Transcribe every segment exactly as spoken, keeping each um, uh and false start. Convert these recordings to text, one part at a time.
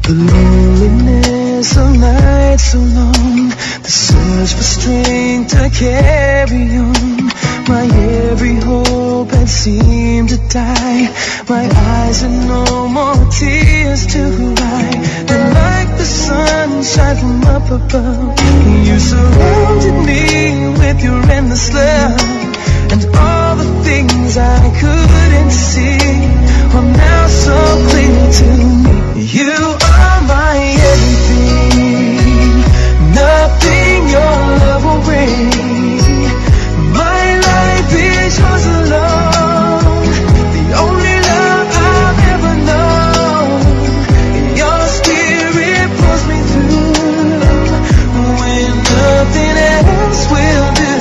The loneliness of nights so long, the search for strength to carry on. My every hope had seemed to die. My eyes had no more tears to cry. And like the sunshine from up above, you surrounded me with your endless love. And all the things I couldn't see are now so clear to me. You are my everything, nothing your love will bring. My life is yours alone, the only love I've ever known. Your spirit pulls me through when nothing else will do.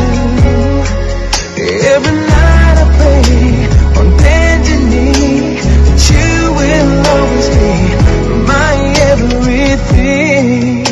Every night I pray on bended knee that you will always be my everything.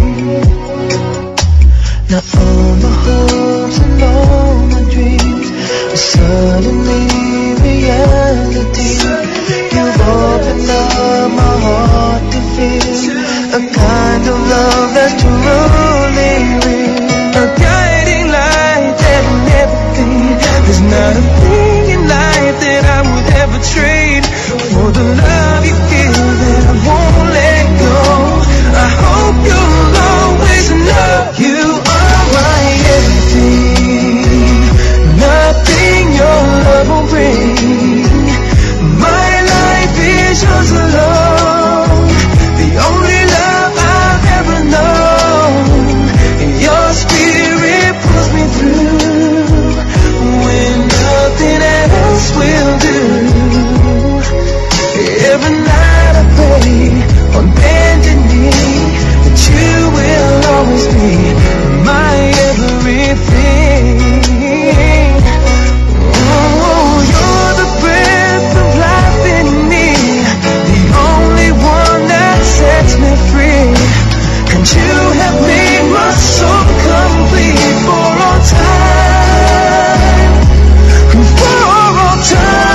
Now all my hopes and all my dreams are suddenly reality. You've opened up my heart to feel a kind of love that's truly real. A guiding light that will never fade. There's not a thing in life that I would ever trade for the love you give that I won't let go. I hope you'll always know you are my everything, nothing your love will bring. My life is yours alone, the only love I've ever known. Your spirit pulls me through when nothing else will do. Every night I pray on bended knee that you will always be my everything. Oh, you're the breath of life in me, the only one that sets me free. And you have made my soul complete for all time, for all time.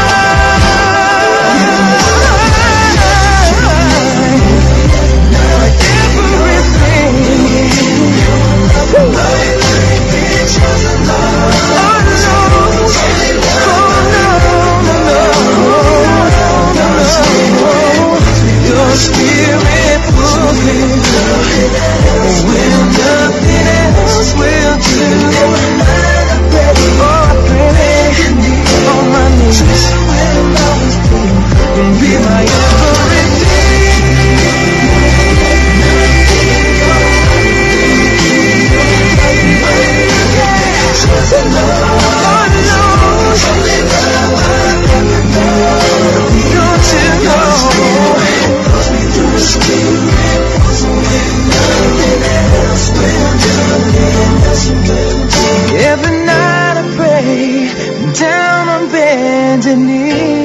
Your spirit pulls me through when nothing else will do. Oh, I pray on my knees and be my every night I pray down on bended knee.